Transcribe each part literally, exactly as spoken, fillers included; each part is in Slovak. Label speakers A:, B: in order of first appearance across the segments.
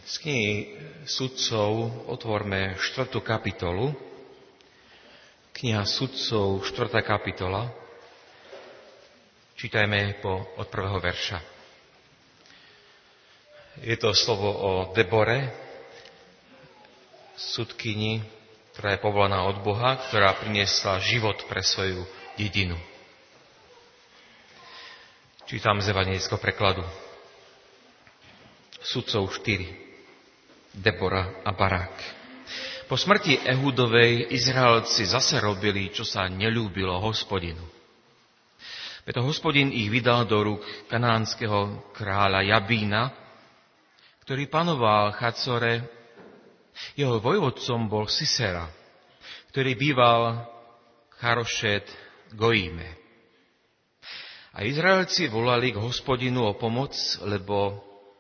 A: Z knihy Sudcov otvorme štvrtú kapitolu. Kniha Sudcov, štvrtá kapitola. Čítajme po, od prvého verša. Je to slovo o Debore, sudkyni, ktorá je povolaná od Boha, ktorá priniesla život pre svoju dedinu. Čítam z evanjelického prekladu. Sudcov štyri. Debora a Barák. Po smrti Ehudovej Izraelci zase robili, čo sa neľúbilo Hospodinu. Preto Hospodin ich vydal do rúk kanánskeho kráľa Jabína, ktorý panoval v Chacore. Jeho vojvodcom bol Sisera, ktorý býval Charošet Goíme. A Izraelci volali k Hospodinu o pomoc, lebo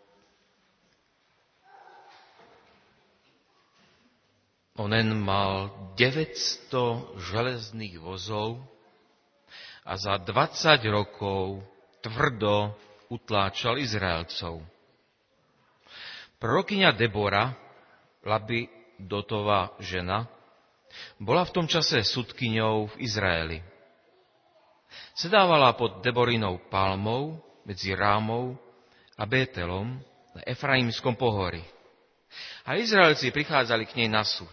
A: onen mal deväťsto železných vozov a za dvadsať rokov tvrdo utláčal Izraelcov. Prorokyňa Debora, Lapidotová žena, bola v tom čase sudkyňou v Izraeli. Sedávala pod Deborinou palmou medzi Rámou a Bételom na Efraimskom pohorí. A Izraelci prichádzali k nej na súd.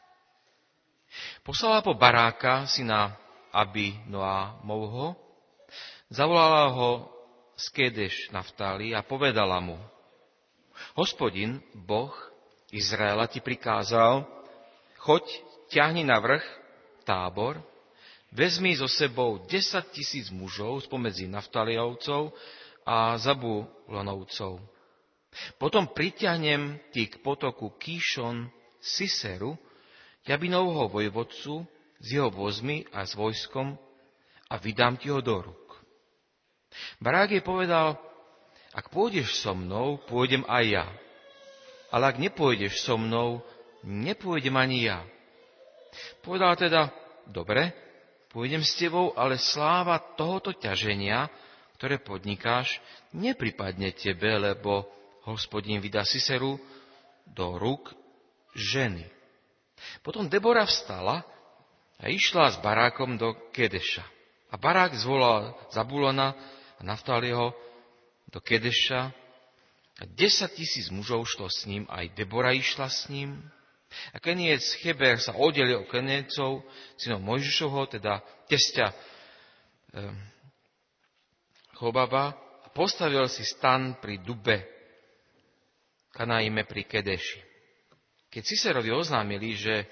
A: Poslala po Baráka, syna Abinoamovho, zavolala ho z Kedeš Naftali a povedala mu: Hospodin, Boh Izraela, ti prikázal, choď, ťahni na vrch Tábor, vezmi so sebou desať tisíc mužov spomedzi Naftaliovcov a Zabulonovcov. Potom priťahnem ti k potoku Kíšon Siseru, Jabinovho vojvodcu, s jeho vozmi a s vojskom a vydám ti ho do rúk. Barák jej povedal: ak pôjdeš so mnou, pôjdem aj ja. Ale ak nepôjdeš so mnou, nepôjdem ani ja. Povedal teda: dobre, pôjdem s tebou, ale sláva tohoto ťaženia, ktoré podnikáš, nepripadne tebe, lebo Hospodin vydá Siseru do rúk ženy. Potom Debora vstala a išla s Barákom do Kedeša. A Barák zvolal Zabulona a Naftaliho do Kedeša a desať tisíc mužov šlo s ním, aj Debora išla s ním. A Keniec Cheber sa oddelil od Keniecov, synov Mojžišovho, teda tesťa eh, Chobaba, a postavil si stan pri Dube, Kanaíme pri Kedeši. Keď Siserovi oznámili, že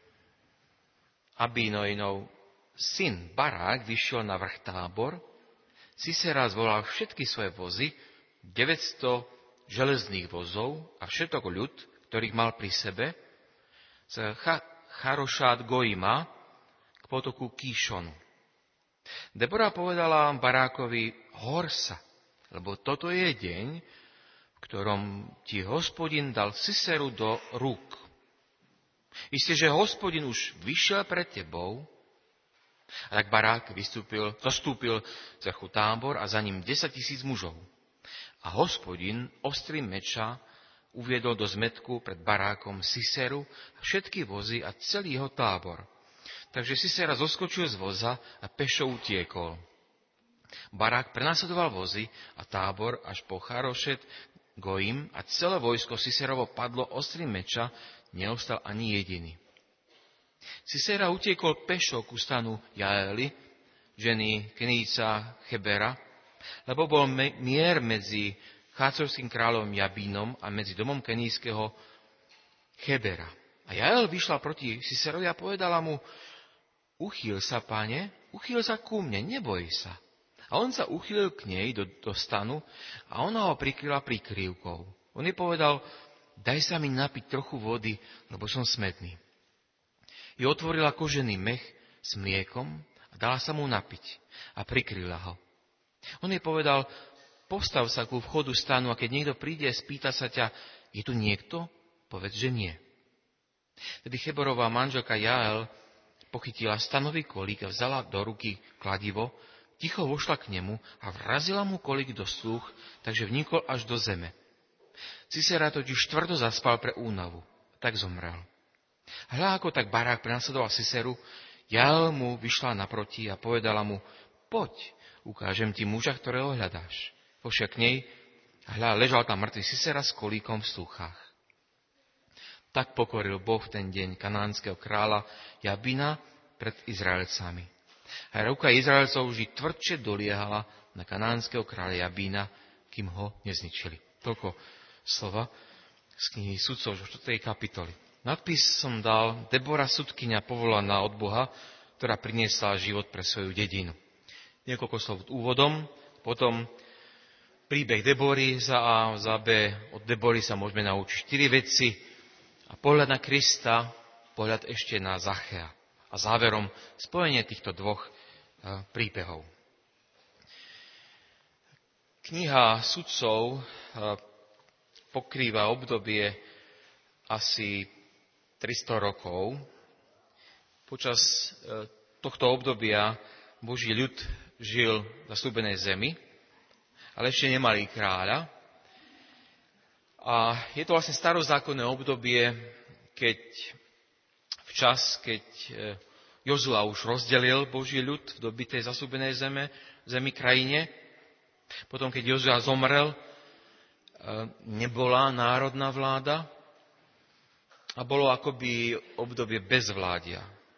A: Abinojnov syn Barák vyšiel na vrch Tábor, Sisera zvolal všetky svoje vozy, deväťsto železných vozov a všetok ľud, ktorých mal pri sebe, z Charošát Goima k potoku Kíšonu. Debora povedala Barákovi: hor sa, lebo toto je deň, v ktorom ti Hospodin dal Siseru do rúk. Isté, že Hospodin už vyšiel pred tebou. A tak Barák vystúpil, zostúpil z vrchu Tábor a za ním desať tisíc mužov. A Hospodin ostrým meča uviedol do zmetku pred Barákom Siseru a všetky vozy a celý jeho tábor. Takže Sisera zoskočil z voza a pešo utiekol. Barák prenasledoval vozy a tábor až po Charošet Goim a celé vojsko Siserovo padlo ostrým meča, neostal ani jediný. Sisera utiekol pešo ku stanu Jaeli, ženy Keníca Chebera, lebo bol me- mier medzi chácorským kráľom Jabínom a medzi domom kenískeho Chebera. A Jael vyšla proti Siserovi a povedala mu: uchýl sa, pane, uchýl sa ku mne, neboj sa. A on sa uchýlil k nej do, do stanu a ona ho prikryla prikryvkou. On jej povedal: daj sa mi napiť trochu vody, lebo som smedný. I otvorila kožený mech s mliekom a dala sa mu napiť a prikryla ho. On jej povedal: postav sa ku vchodu stanu a keď niekto príde, spýta sa ťa: je tu niekto? Povedz, že nie. Tedy Cheborová manželka Jael pochytila stanový kolík a vzala do ruky kladivo, ticho vošla k nemu a vrazila mu kolík do slúch, takže vnikol až do zeme. Sisera totiž tvrdo zaspal pre únavu, tak zomrel. Hľa ako tak barák prenasledoval Siseru, Jael mu vyšla naproti a povedala mu, poď, ukážem ti muža, ktorého hľadáš. Vošiel k nej a hľa, ležal tam mŕtvý Sisera s kolíkom v stúchách. Tak pokoril Boh v ten deň kanánskeho kráľa Jabina pred Izraelcami. A ruka Izraelcov vždy tvrdšie doliehala na kanánskeho kráľa Jabína, kým ho nezničili. Toľko slova z knihy Sudcov v štvrtej kapitoli. Nadpis som dal Debora sudkyňa povolaná od Boha, ktorá priniesla život pre svoju dedinu. Niekoľko slov úvodom, potom príbeh Debory za A, za B. Od Debory sa môžeme naučiť štyri veci a pohľad na Krista, pohľad ešte na Zachea. A záverom spojenie týchto dvoch príbehov. Kniha Sudcov pokrýva obdobie asi tristo rokov. Počas tohto obdobia Boží ľud žil v zasľúbenej zemi, ale ešte nemali kráľa. A je to vlastne starozákonné obdobie, keď včas, keď Jozua už rozdelil Boží ľud v dobitej zasľúbenej zeme, zemi krajine. Potom, keď Jozua zomrel, nebola národná vláda a bolo akoby obdobie bezvládia.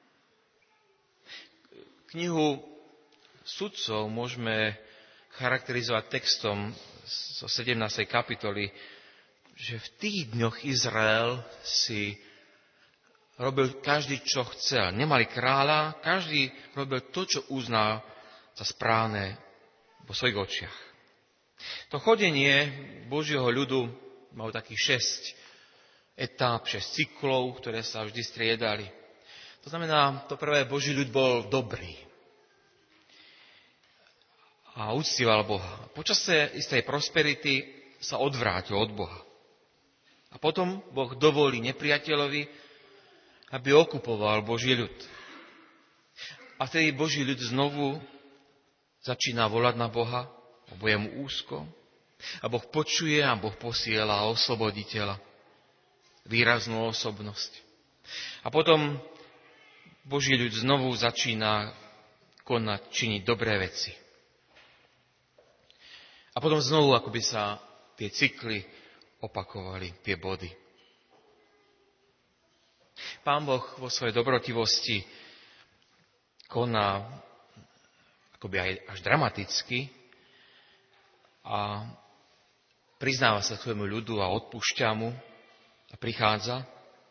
A: Knihu Sudcov môžeme charakterizovať textom zo sedemnástej kapitoly, že v tých dňoch Izrael si robil každý, čo chcel. Nemali kráľa, každý robil to, čo uznal za správne vo svojich očiach. To chodenie Božieho ľudu malo takých šesť etáp, šesť cyklov, ktoré sa vždy striedali. To znamená, to prvé, Boží ľud bol dobrý a uctieval Boha. Počas istej prosperity sa odvrátil od Boha. A potom Boh dovolí nepriateľovi, aby okupoval Boží ľud. A vtedy Boží ľud znovu začína volať na Boha, lebo je mu úzko. A Boh počuje a Boh posiela osloboditeľa, výraznú osobnosť. A potom Boží ľud znovu začína konať, činiť dobré veci. A potom znovu akoby sa tie cykly opakovali, tie body. Pán Boh vo svojej dobrotivosti koná akoby aj až dramaticky a priznáva sa svojmu ľudu a odpúšťa mu a prichádza.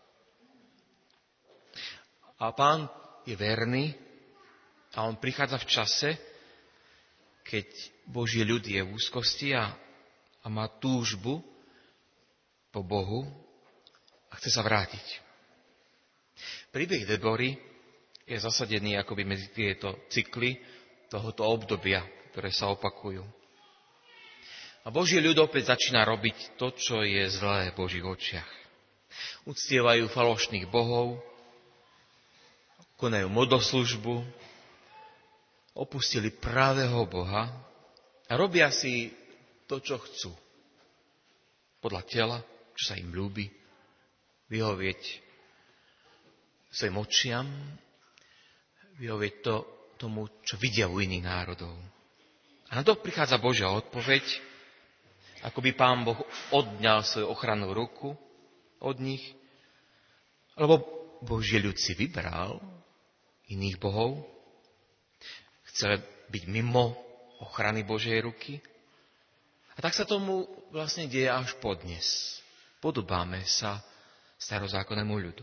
A: A Pán je verný a on prichádza v čase, keď Boží ľud je v úzkosti a, a má túžbu po Bohu a chce sa vrátiť. Príbeh Debory je zasadený akoby medzi tieto cykly tohoto obdobia, ktoré sa opakujú. A Boží ľud opäť začína robiť to, čo je zlé v Božích očiach. Uctievajú falošných bohov, konajú modloslužbu, opustili pravého Boha a robia si to, čo chcú. Podľa tela, čo sa im ľúbi, vyhovieť svojim očiam, vyhovieť to, tomu, čo vidia u iných národov. A na to prichádza Božia odpoveď, ako by Pán Boh odňal svoju ochrannú ruku od nich, lebo Boží ľud si vybral iných bohov, chcel byť mimo ochrany Božej ruky. A tak sa tomu vlastne deje až podnes. Podobáme sa starozákonnému ľudu.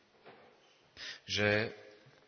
A: Že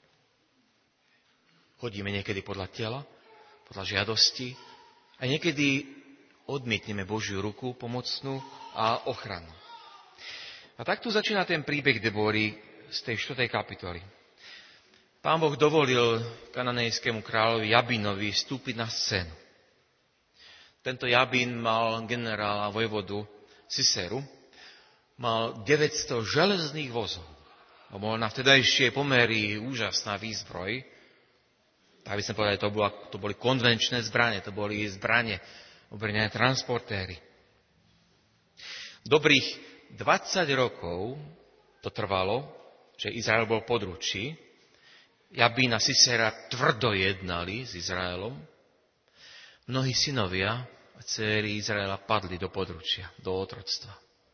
A: chodíme niekedy podľa tela, podľa žiadosti a niekedy odmietneme Božiu ruku pomocnú a ochranu. A tak tu začína ten príbeh Debory z tej štvrtej kapitoly. Pán Boh dovolil kananejskému kráľovi Jabínovi vstúpiť na scénu. Tento Jabín mal generála vojvodu Siseru, mal deväťsto železných vozov. A bol na vtedajšie pomery úžasná výzbroj. Tak by sme povedali, to, bola, to boli konvenčné zbrane, to boli zbrane, obrnené transportéry. Dobrých dvadsať rokov to trvalo, že Izrael bol v područí. Jabín a Sisera tvrdo jednali s Izraelom. Mnohí synovia a dcéry Izraela padli do područia, do otroctva.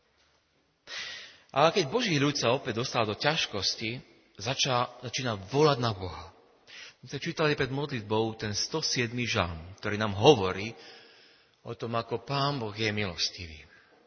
A: Ale keď Boží ľud sa opäť dostal do ťažkosti, začal, začína volať na Boha. My sme čítali pred modlitbou ten sto siedmy žalm, ktorý nám hovorí o tom, ako Pán Boh je milostivý.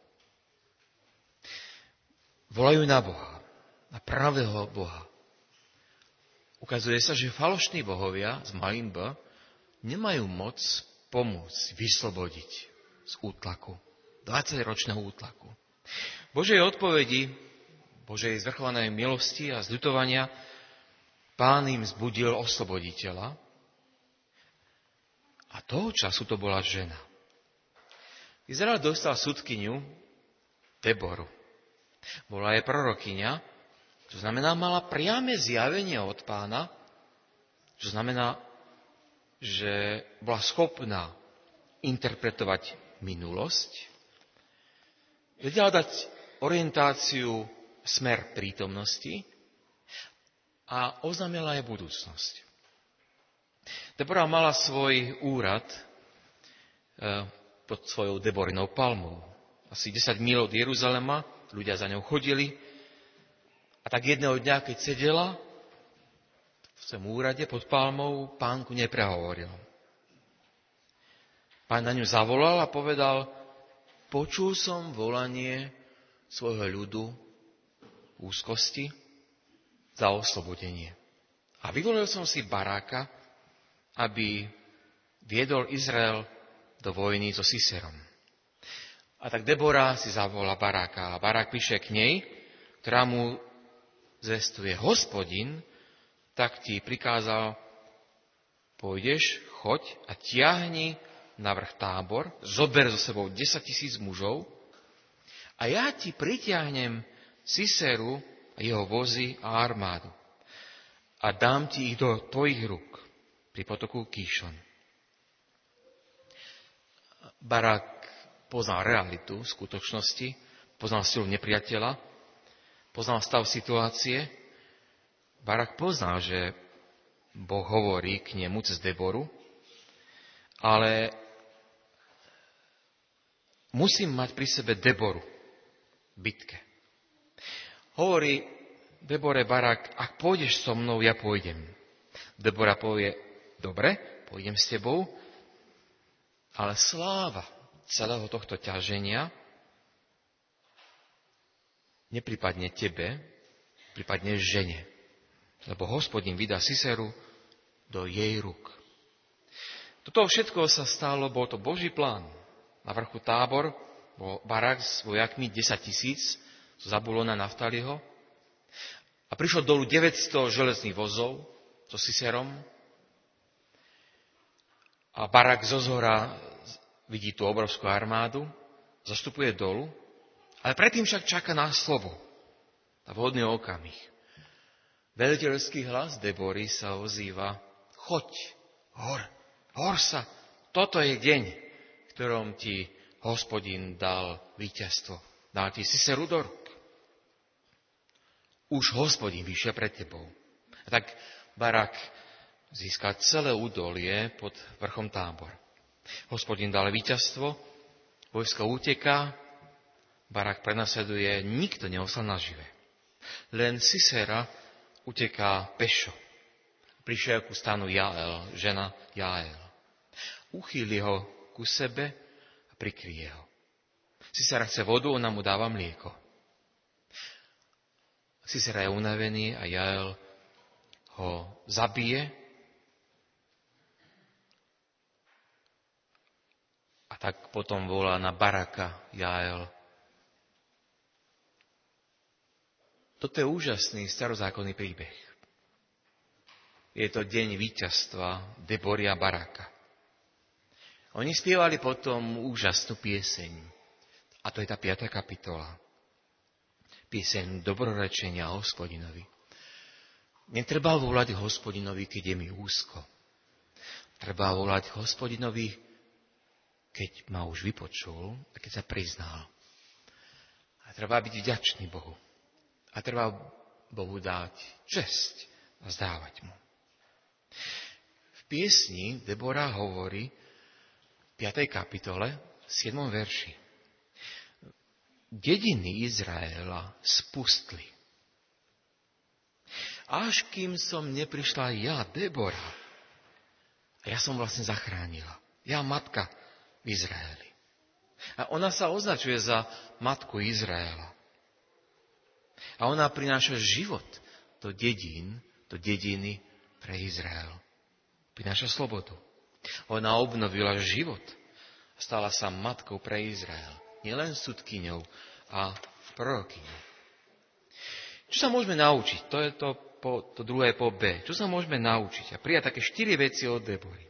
A: Volajú na Boha, na pravého Boha. Ukazuje sa, že falošní bohovia s malým B nemajú moc pomôcť, vyslobodiť z útlaku, dvadsaťročného útlaku. Božej odpovedi, Božej zvrchovanej milosti a zľutovania Pán im zbudil osloboditeľa a toho času to bola žena. Izrael dostal sudkyňu Deboru. Bola jej prorokyňa, to znamená, mala priame zjavenie od Pána, čo znamená, že bola schopná interpretovať minulosť, vedela dať orientáciu, smer prítomnosti a oznámila aj budúcnosť. Deborah mala svoj úrad pod svojou Deborinou palmou. Asi desať míľ od Jeruzalema, ľudia za ňou chodili. A tak jedného dňa, keď sedela v svojom úrade pod palmou, Pán ku nej prehovoril. Pán na ňu zavolal a povedal, počul som volanie svojho ľudu v úzkosti za oslobodenie. A vyvolil som si Baráka, aby viedol Izrael do vojny so Siserom. A tak Debora si zavolá Baráka a Barák píše k nej, ktorá mu zvestuje Hospodin, tak ti prikázal, pôjdeš, choď a tiahni na vrch Tábor, zober so sebou desaťtisíc mužov a ja ti pritiahnem Siseru a jeho vozy a armádu a dám ti ich do tvojich rúk pri potoku Kíšon. Barák poznal realitu skutočnosti, poznal silu nepriateľa, poznal stav situácie. Barak poznal, že Boh hovorí k nemu cez Deboru, ale musím mať pri sebe Deboru v bitke. Hovorí Debore Barak, ak pôjdeš so mnou, ja pôjdem. Debora povie, dobre, pôjdem s tebou, ale sláva celého tohto ťaženia nepripadne tebe, pripadne žene. Lebo Hospodin vydá Siseru do jej rúk. Toto všetko sa stalo, bol to Boží plán. Na vrchu Tábor bol Barak s vojakmi desať tisíc z Zabulona Naftaliho a prišlo dolu deväťsto železných vozov so Siserom a Barak zozhora vidí tú obrovskú armádu, zastupuje dolu, ale predtým však čaká na slovo, na vhodný okamih. Veliteľský hlas Debory sa ozýva, choď, hor, hor sa, toto je deň, v ktorom ti Hospodin dal víťazstvo, dal ti Siseru do rúk. Už Hospodin vyšiel pred tebou. A tak Barak získa celé údolie pod vrchom Tábor. Hospodin dal víťazstvo, vojsko uteká, Barak prenasleduje, nikto neostal nažive. Len Sisera uteká pešo. Prišiel ku stanu Jael, žena Jael. Uchýli ho ku sebe a prikryje ho. Sisera chce vodu, ona mu dáva mlieko. Sisera je unavený a Jael ho zabije. A tak potom volá na Baraka Jael. Toto je úžasný starozákonný príbeh. Je to deň víťazstva Debory a Baraka. Oni spievali potom úžasnú pieseň. A to je tá piata kapitola. Pieseň dobrorečenia Hospodinovi. Netreba volať Hospodinovi, keď je mi úzko. Treba volať Hospodinovi, keď ma už vypočul a keď sa priznal. treba byť vďačný Bohu. A treba Bohu dať česť a zdávať mu. V piesni Debora hovorí v piatej kapitole, v siedmom verši. Dediny Izraela spustli. Až kým som neprišla ja, Debora, a ja som vlastne zachránila. Ja matka v Izraeli. A ona sa označuje za matku Izraela. A ona prináša život do dedín, do dediny pre Izrael. Prináša slobodu. Ona obnovila život. Stala sa matkou pre Izrael. Nielen sudkyňou a prorokyňou. Čo sa môžeme naučiť? To je to, po, to druhé po B. Čo sa môžeme naučiť? A prijať také štyri veci od Debory.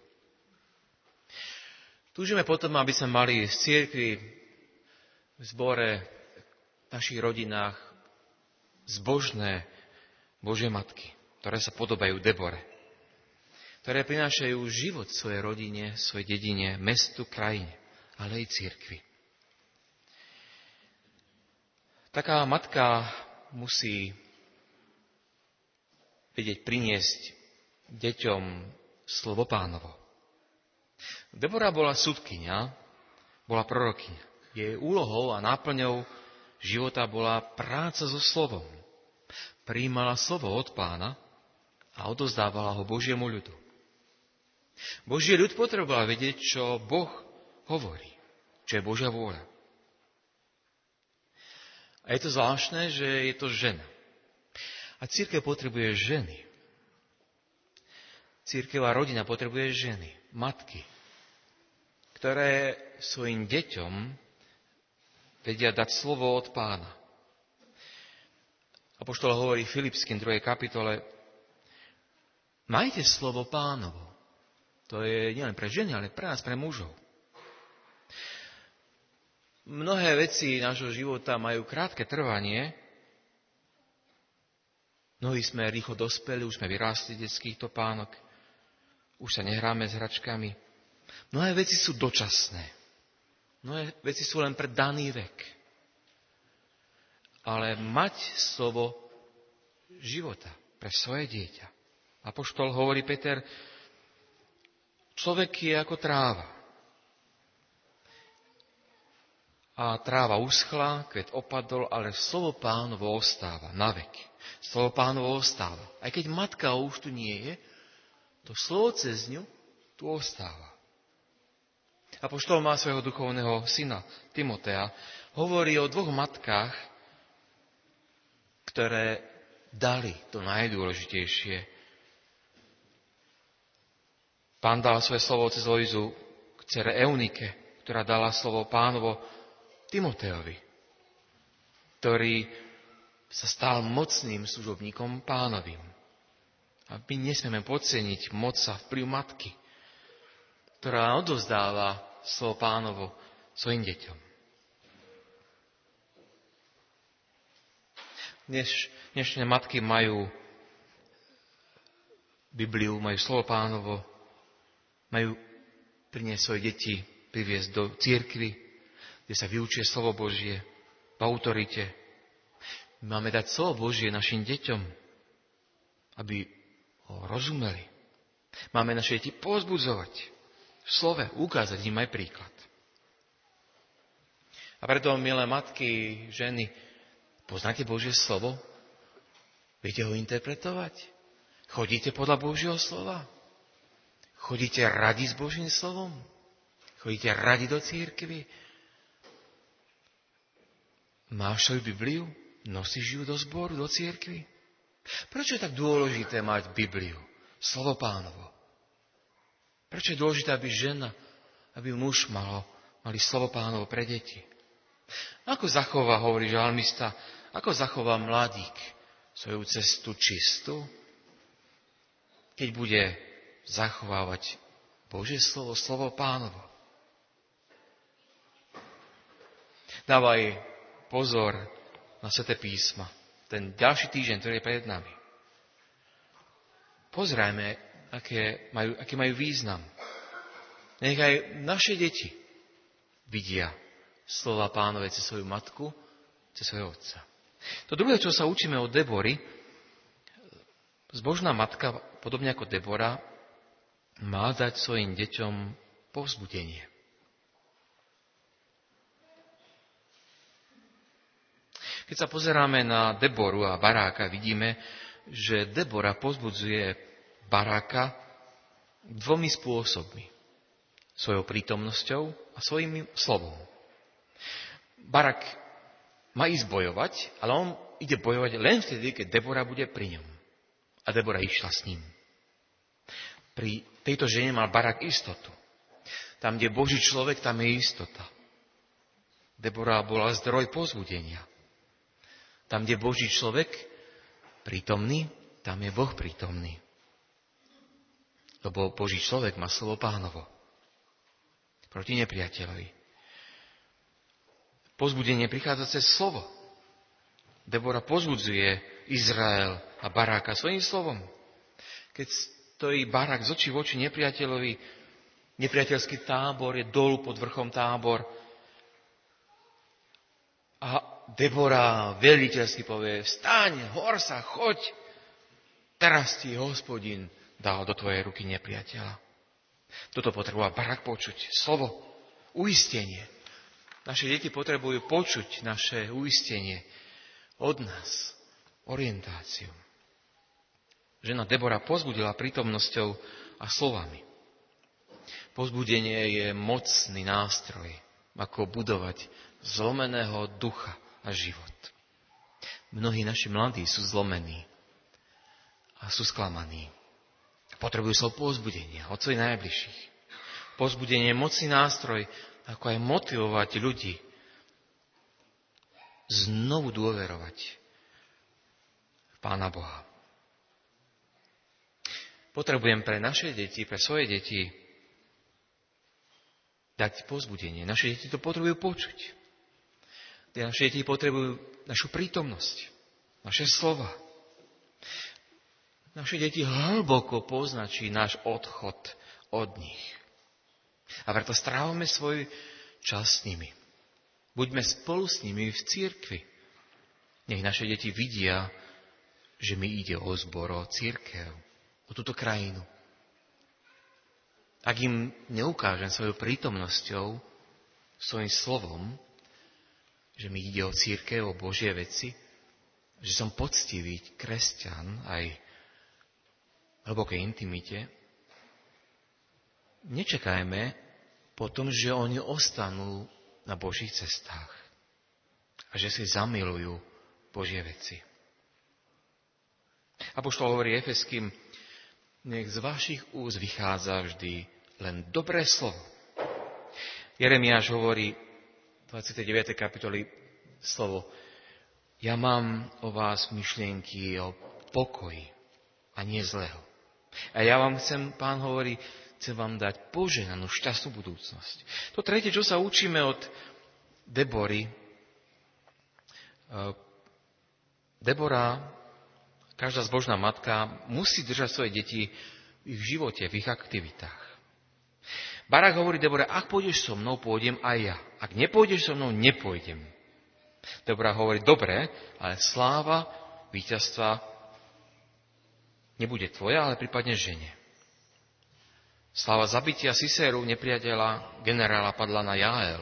A: Túžime potom, aby sme mali v cirkvi, v zbore, v našich rodinách zbožné Božie matky, ktoré sa podobajú Debore, ktoré prinášajú život svojej rodine, svojej dedine, mestu, krajine, ale aj cirkvi. Taká matka musí vedieť priniesť deťom slovo Pánovo. Debora bola sudkyňa, bola prorokyňa. Jej úlohou a náplňou života bola práca so slovom. Prijímala slovo od Pána a odozdávala ho Božiemu ľudu. Boží ľud potreboval vedieť, čo Boh hovorí, čo je Božia vôľa. A je to zvláštne, že je to žena. A cirkev potrebuje ženy. Cirkev a rodina potrebuje ženy, matky, ktoré svojim deťom vedia dať slovo od Pána. Apoštol hovorí v Filipským druhej kapitole, majte slovo Pánovo. To je nielen pre ženy, ale pre nás, pre mužov. Mnohé veci nášho života majú krátke trvanie. Mnohí sme rýchlo dospeli, už sme vyrástli z detských topánok, už sa nehráme s hračkami. Mnohé veci sú dočasné. Mnohé veci sú len pre daný vek. Ale mať slovo života pre svoje dieťa. Apoštol hovorí Peter, človek je ako tráva. A tráva uschla, kvet opadol, ale slovo Pánovo ostáva na veky. Slovo Pánovo ostáva. Aj keď matka už tu nie je, to slovo cez ňu tu ostáva. Apoštol má svojho duchovného syna Timotea. Hovorí o dvoch matkách, ktoré dali to najdôležitejšie. Pán dal svoje slovo cez Lojzu k dcere Eunike, ktorá dala slovo Pánovo Timoteovi, ktorý sa stal mocným služobníkom Pánovým. A my nesmieme podceniť moc a vplyv matky, ktorá odovzdáva slovo Pánovo svojim deťom. Dneš, dnešné matky majú Bibliu, majú slovo Pánovo, majú priniesť svoje deti, priviesť do cirkvi, kde sa vyučuje slovo Božie v autorite. Máme dať slovo Božie našim deťom, aby ho rozumeli. Máme naše deti povzbudzovať v slove, ukázať im aj príklad. A preto, milé matky, ženy, poznáte Božie slovo? Viete ho interpretovať? Chodíte podľa Božieho slova? Chodíte radi s Božím slovom? Chodíte radi do cirkvi? Máš svoju Bibliu? Nosíš ju do zboru, do cirkvi? Prečo je tak dôležité mať Bibliu? Slovo Pánovo. Prečo je dôležité, aby žena, aby muž malo, mali slovo Pánovo pre deti? Ako zachová, hovorí žalmista, ako zachová mladík svoju cestu čistú, keď bude zachovávať Božie slovo, slovo Pánovo? Dávaj pozor na Sväté písma. Ten ďalší týždeň, ktorý je pred nami. Pozrajme, aké majú, aké majú význam. Nech aj naše deti vidia slova Pánove cez svoju matku cez svojho otca. To druhé, čo sa učíme od Debory, zbožná matka, podobne ako Debora, má dať svojim deťom povzbudenie. Keď sa pozeráme na Deboru a Baráka, vidíme, že Debora povzbudzuje Baráka dvomi spôsobmi. Svojou prítomnosťou a svojím slovom. Barák má ísť bojovať, ale on ide bojovať len vtedy, keď Debora bude pri ňom. A Debora išla s ním. Pri tejto žene mal Barák istotu. Tam, kde je Boží človek, tam je istota. Debora bola zdroj povzbudenia. Tam, kde je Boží človek prítomný, tam je Boh prítomný. Lebo Boží človek má slovo Pánovo. Proti nepriateľovi. Povzbudenie prichádza cez slovo. Debora povzbudzuje Izrael a Baráka svojím slovom. Keď stojí Barák z očí v oči nepriateľovi, nepriateľský tábor je dolu pod vrchom Tábor a Debora veliteľsky povie, vstaň, hor sa, choď, teraz ti Hospodin dal do tvojej ruky nepriateľa. Toto potreboval Barák počuť. Slovo, uistenie. Naše deti potrebujú počuť naše uistenie od nás, orientáciu. Žena Debora povzbudila prítomnosťou a slovami. Povzbudenie je mocný nástroj, ako budovať zlomeného ducha a život. Mnohí naši mladí sú zlomení a sú sklamaní. Potrebujú slovo povzbudenia od svojich najbližších. Povzbudenie je mocný nástroj, ako aj motivovať ľudí znovu dôverovať v Pána Boha. Potrebujem pre naše deti, pre svoje deti dať povzbudenie. Naše deti to potrebujú počuť. Naše deti potrebujú našu prítomnosť, naše slova. Naše deti hlboko poznačí náš odchod od nich. A preto strávame svoj čas s nimi. Buďme spolu s nimi v cirkvi. Nech naše deti vidia, že mi ide o zbor, o cirkev, o túto krajinu. Ak im neukážem svojou prítomnosťou, svojim slovom, že mi ide o cirkev, o Božie veci, že som poctivý kresťan aj hlbokej intimite, nečakajme potom, že oni ostanú na Božích cestách a že si zamilujú Božie veci. Apoštol hovorí Efeským, nech z vašich úst vychádza vždy len dobré slovo. Jeremiáš hovorí v dvadsiatej deviatej kapitoli slovo, ja mám o vás myšlienky o pokoji a nie zlého. A ja vám chcem, Pán hovorí, chcem vám dať požehnanú šťastnú budúcnosť. To tretie, čo sa učíme od Debory, Debora, každá zbožná matka, musí držať svoje deti v ich živote, v ich aktivitách. Barák hovorí Debore, ak pôjdeš so mnou, pôjdem aj ja. Ak nepôjdeš so mnou, nepôjdem. Debora hovorí, dobre, ale sláva víťazstva nebude tvoja, ale prípadne žene. Sláva zabitia Siséru, nepriateľa generála, padla na Jael.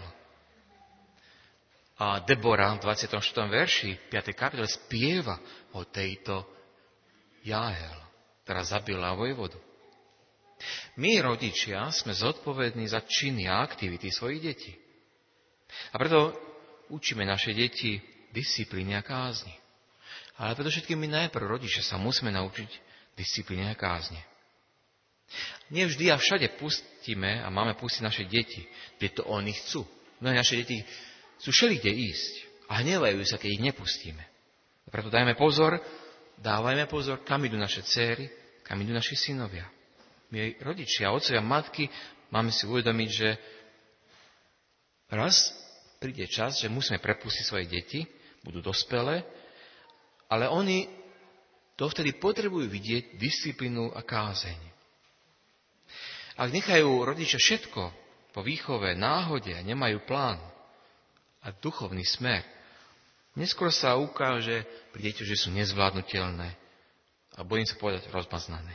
A: A Debora v dvadsiatom štvrtom verši piatej kapitole spieva o tejto Jael, ktorá zabila vojvodu. My, rodičia, sme zodpovední za činy a aktivity svojich detí. A preto učíme naše deti disciplíny a kázni. Ale predovšetkým my najprv, rodičia, sa musíme naučiť disciplíny a kázne. Nie vždy a všade pustíme a máme pustiť naše deti, kde to oni chcú. Mnohé naše deti chcú všelikde ísť a hnevajú sa, keď ich nepustíme. A preto dajme pozor, dávajme pozor, kam idú naše dcéry, kam idú naši synovia. My, rodičia, otcovia, matky, máme si uvedomiť, že raz príde čas, že musíme prepustiť svoje deti, budú dospelé, ale oni dovtedy potrebujú vidieť disciplínu a kázeň. Ak nechajú rodičia všetko po výchove, náhode a nemajú plán a duchovný smer, Neskôr sa ukáže pri deťoch, že sú nezvládnutelné a bojím sa povedať rozmaznané.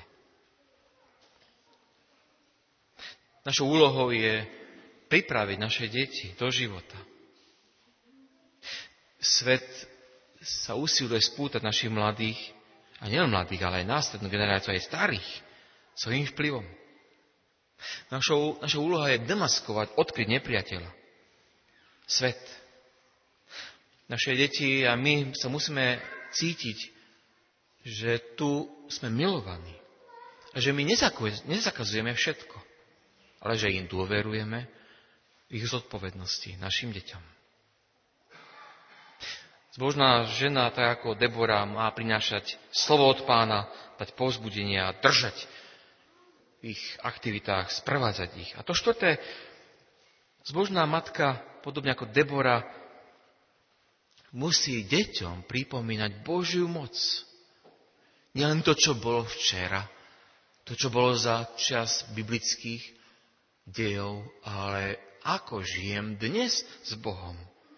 A: Našou úlohou je pripraviť naše deti do života. Svet sa usiluje spútať našich mladých, a nielen mladých, ale aj následnú generáciu, aj starých, svojím vplyvom. Našou, našou úloha je demaskovať, odkryť nepriateľa. Svet. Naše deti a my sa musíme cítiť, že tu sme milovaní. A že my nezakazujeme všetko, ale že im dôverujeme ich zodpovednosti, našim deťom. Zbožná žena, tak ako Debora, má prinášať slovo od Pána, dať povzbudenie a držať v ich aktivitách, sprevádzať ich. A to štvrté, zbožná matka, podobne ako Debora, musí deťom pripomínať Božiu moc. Nielen to, čo bolo včera, to, čo bolo za čas biblických dejov, ale ako žijem dnes s Bohom.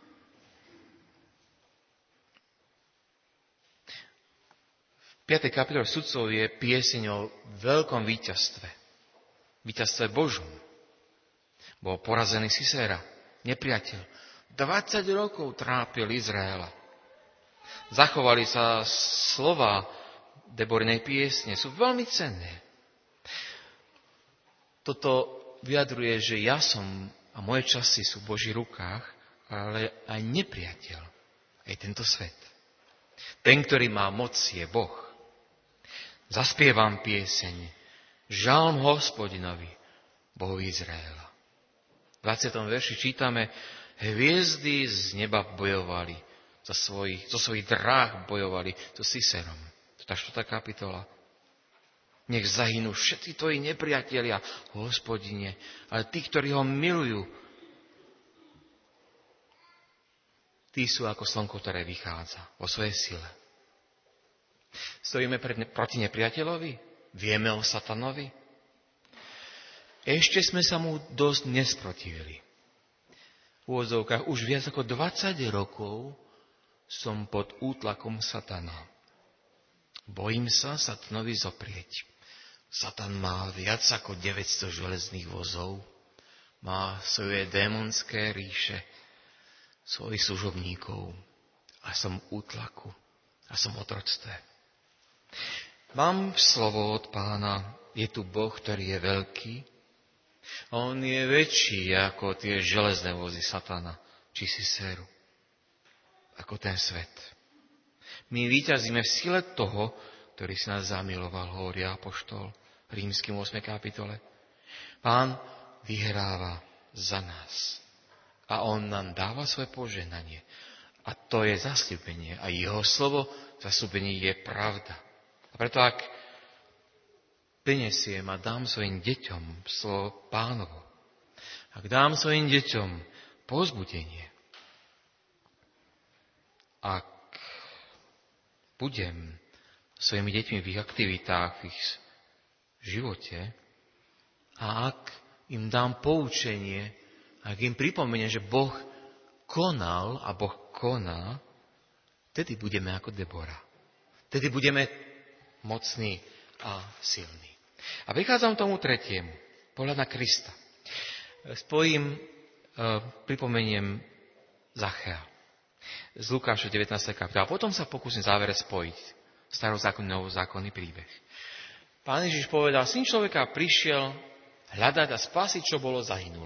A: V piatej kapitole Sudcov je pieseň o veľkom víťazstve. Víťazstve Božom. Bol porazený Sisera, nepriateľ. dvadsať rokov trápil Izraela. Zachovali sa slova Deborinej piesne, sú veľmi cenné. Toto vyjadruje, že ja som a moje časy sú v Božích rukách, ale aj nepriateľ, aj tento svet. Ten, ktorý má moc, je Boh. Zaspievam pieseň, žalm Hospodinovi, Bohu Izraela. V dvadsiatom verši čítame, hviezdy z neba bojovali, za svojich, zo svojich dráh bojovali so Siserom. To je tá štvrtá kapitola. Nech zahynú všetci tvoji nepriatelia, Hospodine, ale tí, ktorí ho milujú, tí sú ako slnko, ktoré vychádza vo svojej sile. Stojíme pred, proti nepriateľovi? Vieme o Satanovi? Ešte sme sa mu dosť nesprotivili. V úvodzovkách už viac ako dvadsať rokov som pod útlakom Satana. Bojím sa Satanovi zoprieť. Satan má viac ako deväťsto železných vozov. Má svoje démonské ríše, svojich služobníkov. A som v útlaku. A som v otroctve. Mám slovo od Pána. Je tu Boh, ktorý je veľký. On je väčší ako tie železné vozy Satana, či Siseru. Ako ten svet. My víťazíme v sile toho, ktorý si nás zamiloval, hovorí apoštol v Rímskym ôsmej kapitole. Pán vyhráva za nás. A on nám dáva svoje požehnanie. A to je zasľúbenie. A jeho slovo zasľúbenie je pravda. A preto ak prinesiem a dám svojim deťom slovo Pánovo, ak dám svojim deťom povzbudenie, ak budem svojimi deťmi v ich aktivitách, v ich živote a ak im dám poučenie, ak im pripomeniem, že Boh konal a Boh koná, vtedy budeme ako Debora. Vtedy budeme mocní a silní. A prichádzam k tomu tretiemu. Pohľad na Krista. Spojím, pripomeniem Zachea z Lukáša devätnástej kapitoly. A potom sa pokúsim v závere spojiť starozákonný, novozákonný príbeh. Pán Ježiš povedal, Syn človeka prišiel hľadať a spasiť, čo bolo zahynulo.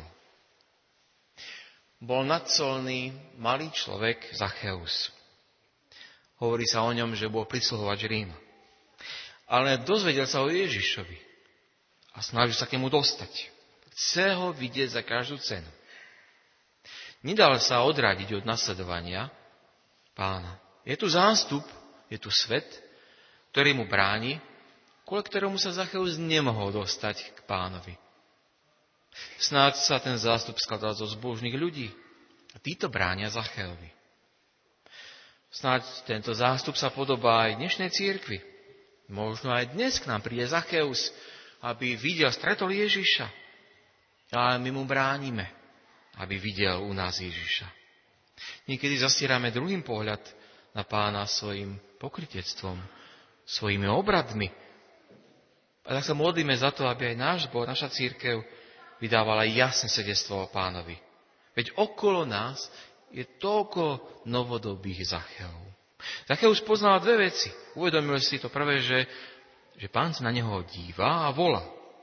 A: Bol nadcolný malý človek Zacheus. Hovorí sa o ňom, že bol prisluhovač Ríma. Ale dozvedel sa o Ježišovi a snažil sa k nemu dostať. Chce ho vidieť za každú cenu. Nedal sa odradiť od nasledovania Pána. Je tu zástup, je tu svet, ktorý mu bráni, kvôli ktorému sa Zacheus nemohol dostať k Pánovi. Snáď sa ten zástup skladal zo zbožných ľudí a títo bránia Zacheovi. Snáď tento zástup sa podobá aj dnešnej cirkvi. Možno aj dnes k nám príde Zacheus, aby videl, stretol Ježiša. Ale my mu bránime, aby videl u nás Ježiša. Niekedy zastierame druhým pohľad na Pána svojim pokrytectvom, svojimi obradmi. A tak sa modlíme za to, aby aj náš zbor, naša cirkev vydávala jasné svedectvo o Pánovi. Veď okolo nás je toľko novodobých Zacheov. Zacheus poznal dve veci. Uvedomil si to prvé, že, že Pán sa na neho díva a volá.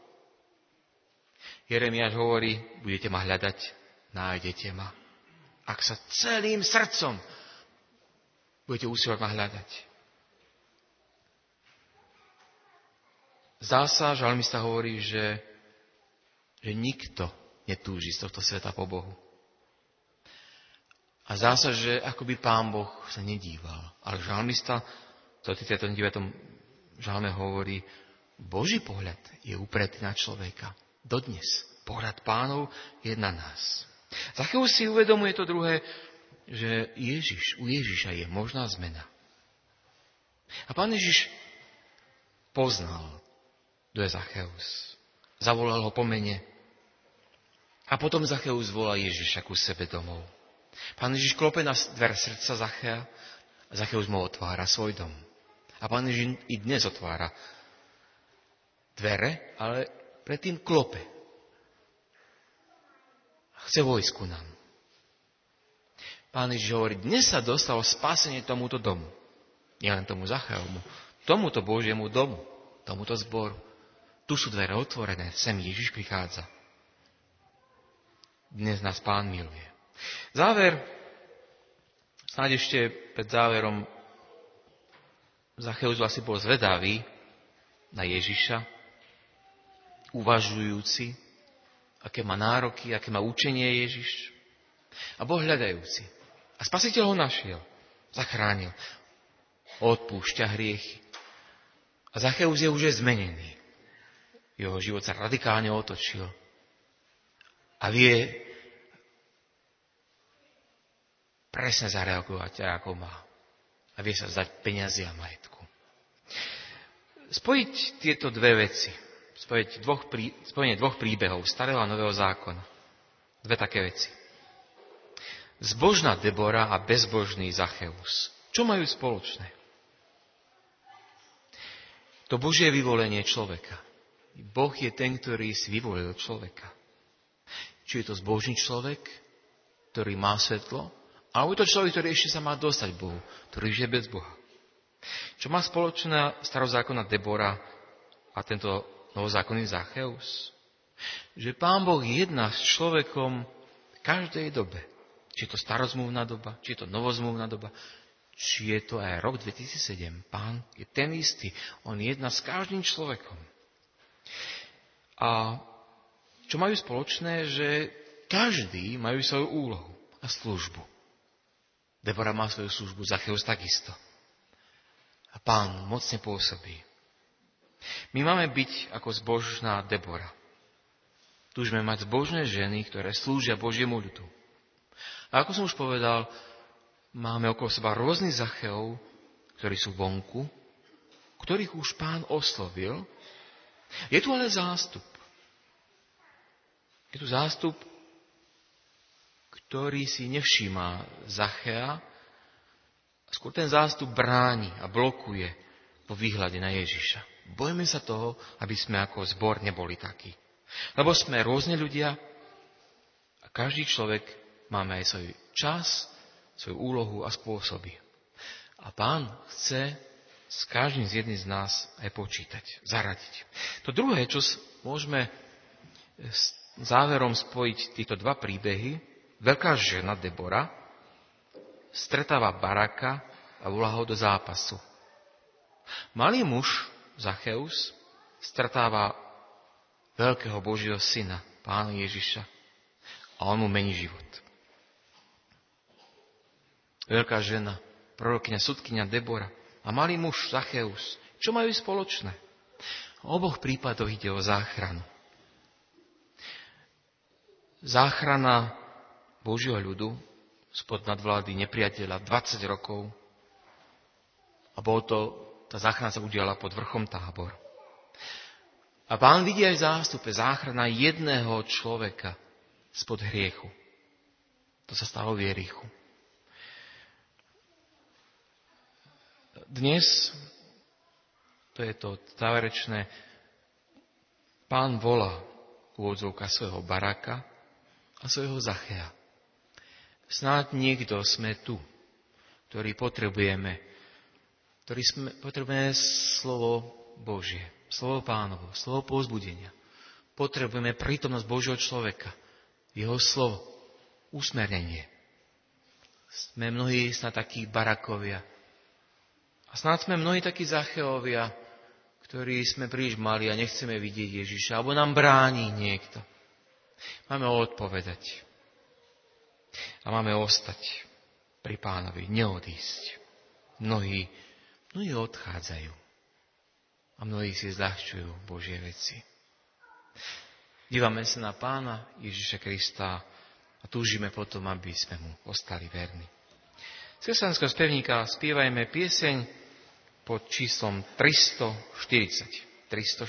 A: Jeremiáš hovorí, budete ma hľadať, nájdete ma. Ak sa celým srdcom budete usilovať ma hľadať. Zdá sa, žalmista hovorí, že, že nikto netúži z tohto sveta po Bohu. A zdá sa, že akoby Pán Boh sa nedíval. Ale žalmista, to v tretom deviatom žalme hovorí, Boží pohľad je upretý na človeka. Dodnes pohľad Pánov je na nás. Zacheus si uvedomuje to druhé, že Ježiš, u Ježiša je možná zmena. A Pán Ježiš poznal, kto je Zacheus. Zavolal ho po mene. A potom Zacheus volá Ježiša ku sebe domov. Pán Ježiš klope na dver srdca Zachea a Zacheus mu otvára svoj dom. A Pán Ježiš i dnes otvára dvere, ale predtým klope. Chce vojsť ku nám. Pán Ježiš hovorí, dnes sa dostalo spásenie tomuto domu. Nielen tomu Zacheovmu, tomuto Božiemu domu, tomuto zboru. Tu sú dvere otvorené, sem Ježiš prichádza. Dnes nás Pán miluje. Záver, snáď ešte pred záverom, Zacheus asi bol zvedavý na Ježiša, uvažujúci, aké má nároky, aké má učenie Ježiš. A bol hľadajúci. A Spasiteľ ho našiel, zachránil, odpúšťa hriechy. A Zacheus je už zmenený. Jeho život sa radikálne otočil. A vie presne zareagovať, ako má. A vie sa vzdať peniazy a majetku. Spojiť tieto dve veci, spojiť dvoch, spojenie dvoch príbehov, starého a nového zákona. Dve také veci. Zbožná Debora a bezbožný Zacheus. Čo majú spoločné? To Božie vyvolenie človeka. Boh je ten, ktorý si vyvolil človeka. Či je to zbožný človek, ktorý má svetlo, alebo je to človek, ktorý ešte sa má dostať Bohu, ktorý žije bez Boha. Čo má spoločná starozákonná Debora a tento novozákonný Zacheus? Že Pán Boh jedná s človekom v každej dobe. Či je to starozmluvná doba, či je to novozmluvná doba, či je to aj rok dvetisícsedem. Pán je ten istý. On jedná s každým človekom. A čo majú spoločné, že každý majú svoju úlohu a službu. Debora má svoju službu, Zacheus takisto. A Pán mocne pôsobí. My máme byť ako zbožná Debora. Túžime mať zbožné ženy, ktoré slúžia Božiemu ľudu. A ako som už povedal, máme okolo seba rôznych Zacheov, ktorí sú vonku, ktorých už Pán oslovil. Je tu ale zástup. Je tu zástup, ktorý si nevšíma Zachea, skôr ten zástup bráni a blokuje po výhľade na Ježiša. Bojme sa toho, aby sme ako zbor neboli takí. Lebo sme rôzne ľudia a každý človek máme aj svoj čas, svoju úlohu a spôsoby. A Pán chce s každým z jedným z nás aj počítať, zaradiť. To druhé, čo môžeme s záverom spojiť tieto dva príbehy, veľká žena Debora stretáva Baraka a volá ho do zápasu. Malý muž Zacheus stretáva veľkého Božieho syna, Pána Ježiša, a on mu mení život. Veľká žena, prorokyňa, sudkyňa Debora a malý muž Zacheus. Čo majú spoločné? V oboch prípadoch ide o záchranu. Záchrana Božieho ľudu spod nadvlády nepriateľa dvadsať rokov a bolo to, tá záchrana sa udiala pod vrchom Tábor. A Pán vidí aj v zástupe záchrana jedného človeka spod hriechu. To sa stalo v Jerichu. Dnes, to je to záverečné, Pán volá úvodzovka svojho baráka a svojho Zachea. Snáď niekto sme tu, ktorí potrebujeme, ktorí sme, potrebujeme slovo Božie, slovo Pánovo, slovo povzbudenia. Potrebujeme prítomnosť Božieho človeka, jeho slovo, usmernenie. Sme mnohí snad takí barakovia. A snáď sme mnohí takí Zacheovia, ktorí sme príliš mali a nechceme vidieť Ježiša, alebo nám bráni niekto. Máme odpovedať. A máme ostať pri Pánovi, neodísť. Mnohí, mnohí odchádzajú. A mnohí si zľahčujú Božie veci. Dívame sa na Pána Ježiša Krista a túžime potom, aby sme mu ostali verní. Z kresťanského spevníka spievajme pieseň pod číslom tristoštyridsať.